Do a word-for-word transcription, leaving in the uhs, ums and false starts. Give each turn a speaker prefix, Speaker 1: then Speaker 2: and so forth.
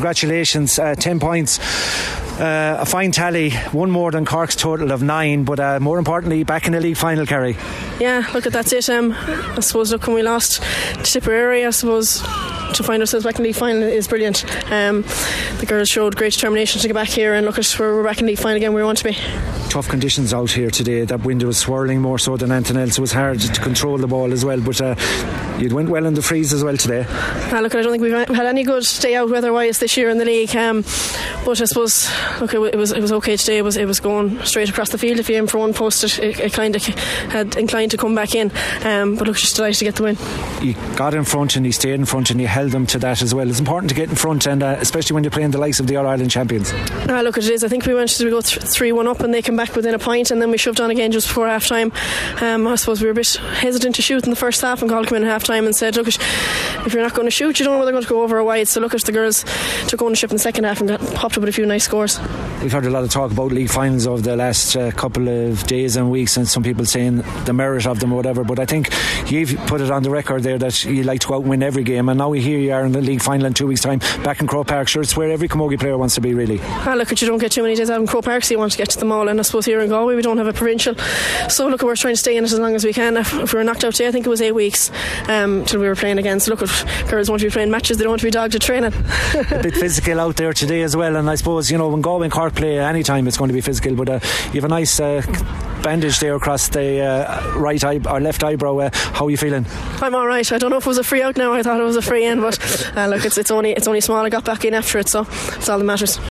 Speaker 1: congratulations, uh, ten points. Uh, a fine tally, one more than Cork's total of nine, but uh, more importantly, back in the league final, Kerry.
Speaker 2: Yeah, look, that's it. Um, I suppose, look, when we lost to Tipperary, I suppose to find ourselves back in the league final is brilliant. Um, the girls showed great determination to get back here, and look at where we're back in the league final again, where we want to be.
Speaker 1: Tough conditions out here today. That wind was swirling more so than anything else. It was hard to control the ball as well, but uh, you went well in the freeze as well today.
Speaker 2: Uh, look, I don't think we've had any good day out weather-wise this year in the league, um, but I suppose look, it was it was okay today. It was it was going straight across the field. If you aim for one post, it, it, it kind of had inclined to come back in, um, but look, just delighted to get the win. You
Speaker 1: got in front and you stayed in front and you held them to that as well. It's important to get in front, and uh, especially when you're playing the likes of the All-Ireland champions.
Speaker 2: Uh, look, it is. I think we went to go three one up and they came back within a point, and then we shoved on again just before half time. um, I suppose we were a bit hesitant to shoot in the first half, and Carl came in at half time and said, look, if you're not going to shoot, you don't know whether they're going to go over or wide. So look, at the girls took ownership in the second half and got popped up with a few nice scores.
Speaker 1: We've heard a lot of talk about league finals over the last uh, couple of days and weeks, and some people saying the merit of them or whatever, but I think you've put it on the record there that you like to go out and win every game, and now we hear you are in the league final in two weeks time back in Croke Park. Sure, it's where every Camogie player wants to be, really.
Speaker 2: Ah, look, you don't get too many days out in Croke Park, so you want to get to them all, and I suppose here in Galway we don't have a provincial, so look, we're trying to stay in it as long as we can. If, if we were knocked out today, I think it was eight weeks um, till we were playing again. So look, if girls want to be playing matches, they don't want to be dogged at training.
Speaker 1: A bit physical out there today as well, and I suppose, you know, when Galway and Cork play any time it's going to be physical, but uh, you have a nice uh, bandage there across the uh, right eye or left eyebrow. Uh, how are you feeling?
Speaker 2: I'm alright. I don't know if it was a free out now. I thought it was a free in, but uh, look, it's, it's only it's only small. I got back in after it, so it's all that matters.